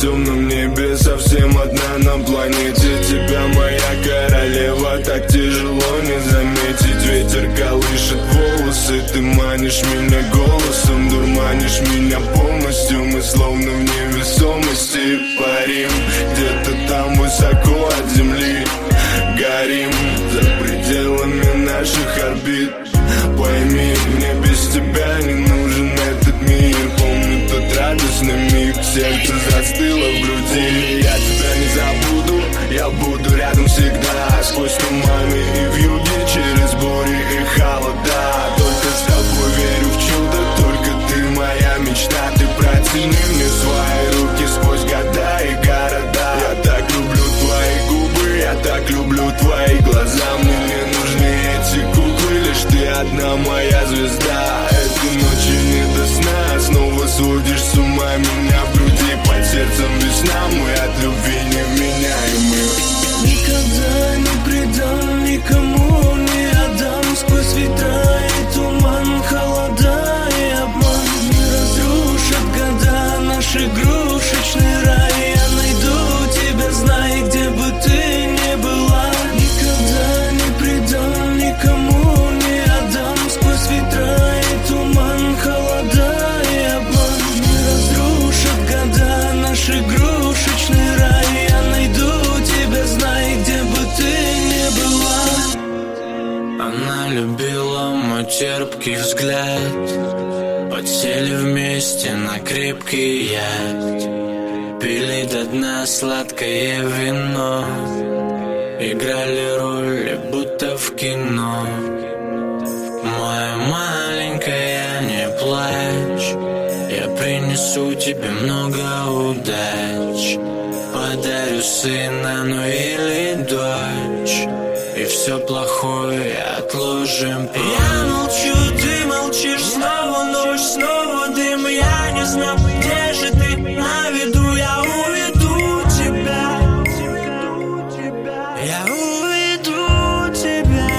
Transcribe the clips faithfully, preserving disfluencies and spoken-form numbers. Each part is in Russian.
темном небе, совсем одна на планете. Тебя, моя королева, так тяжело не заметить. Ветер колышет волосы, ты манишь меня голосом, дурманишь меня полностью. Мы словно в невесомости парим, где-то там высоко от земли. Горим за пределами наших орбит. Пойми, мне без тебя не нужен этот мир. Помню тот радостный миг, сердце застыло в груди. Я тебя не забуду, я буду рядом всегда. Сквозь туманы и вьюги, через бури и холода. Только с тобой верю в чудо, только ты моя мечта. Ты протяни мне свои руки сквозь года и города. Я так люблю твои губы, я так люблю твои глаза. Мне не нужны эти куклы, лишь ты одна моя звезда. Этой ночи не до сна, снова сводишь с ума меня в груди. Под сердцем весна, мы от любви невменяемы. Никогда не предам, никому не отдам. Сквозь ветра и туман, холода и обман не разрушат года наш игрушечный рай. Я найду тебя, знай, где бы ты ни была. Никогда не предам, никому не отдам. Сквозь ветра и туман, холода и обман не разрушат года наш игрушечный рай. Я найду тебя, знай, где бы ты ни была. Она любила мой терпкий взгляд. Подсели вместе на крепкий яд. Пили до дна сладкое вино. Играли роли, будто в кино. Моя маленькая, не плачь. Я принесу тебе много удач. Подарю сына, ну или дочь. И все плохое отложим прочь. Я молчу, ты молчишь. Снова ночь, снова дым. Я не знаю, где же ты. На виду я уведу тебя. Я уведу тебя.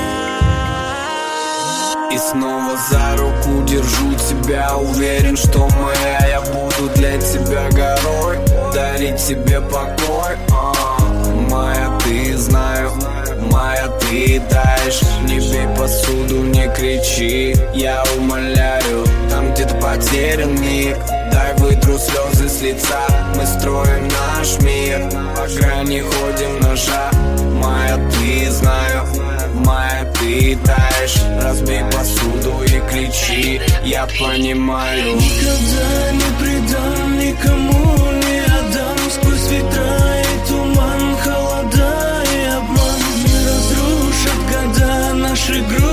И снова за руку держу тебя. Уверен, что моя, я буду для тебя горой. Дарить тебе покой, а, моя, ты знаю. Моя, ты таешь. Не бей посуду, не кричи. Я умоляю, там где-то потерян мир. Дай вытру слезы с лица. Мы строим наш мир. По грани ходим ножа. Моя, ты знаю. Моя, ты таешь. Разбей посуду и кричи. Я понимаю. Никогда не предам, никому не отдам. Сквозь ветра и туман, холода и обман не разрушат года наш игрушечный